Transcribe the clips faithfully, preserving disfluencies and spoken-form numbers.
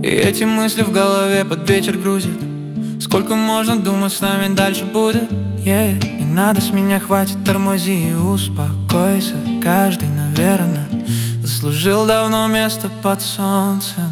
И эти мысли в голове под вечер грузят. Сколько можно думать, с нами дальше будет? Yeah. Не надо, с меня хватит, тормози и успокойся. Каждый, наверное, заслужил давно место под солнцем.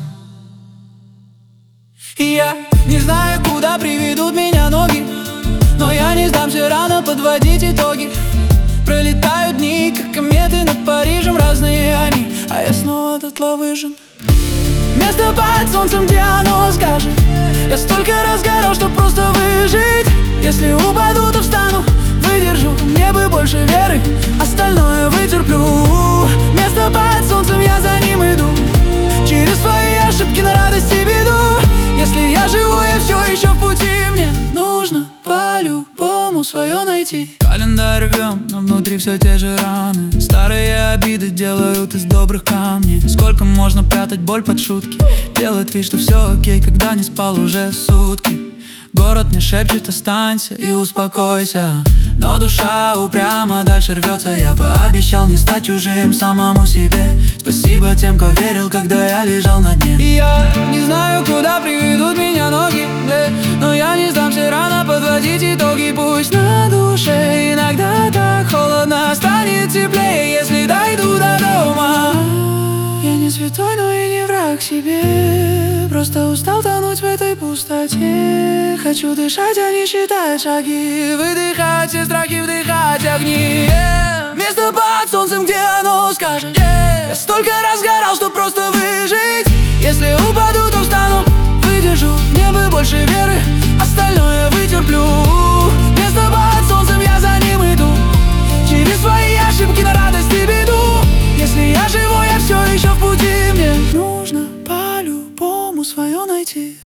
И я не знаю, куда приведут меня ноги, но я не сдамся, рано подводить итоги. Пролетают дни, как кометы над Парижем, разные они, а я снова дотла выжжен. Место под солнцем, где оно скажет. Я столько раз горел, чтоб просто выжить. Если упаду, то встану, выдержу. Мне бы больше веры, остальное вытерплю. Место под солнцем, я за ним иду. Через свои ошибки на радость и беду. Если я живу, я все еще в пути. Мне нужно по-любому свое найти. Календарь рвем, но внутри все те же раны. Старые обиды делают из добрых камней. Сколько можно прятать боль под шутки, делать вид, что все окей, когда не спал уже сутки. Город мне шепчет: останься и успокойся. Но душа упрямо дальше рвется. Я пообещал не стать чужим самому себе. Спасибо тем, кто верил, когда я лежал на дне. И я не знаю, куда приведут меня ноги, но я не сдамся, рано подводить итоги. Пусть на душе иногда так холодно, станет теплее, если дойду до дома. Я не святой, но и не враг себе. Просто устал тонуть в этой пустоте. Хочу дышать, а не считать шаги. Выдыхать все страхи, вдыхать огни. yeah. Место под солнцем, где оно скажет. yeah. Я столько раз горал, что просто выжить. Если упаду, то встану, выдержу. Мне бы больше веры, остальное вытерплю. Место под солнцем, я за ним иду. Через свои ошибки на радость и беду. Если я живу, я все еще в пути. Мне нужно по-любому свое найти.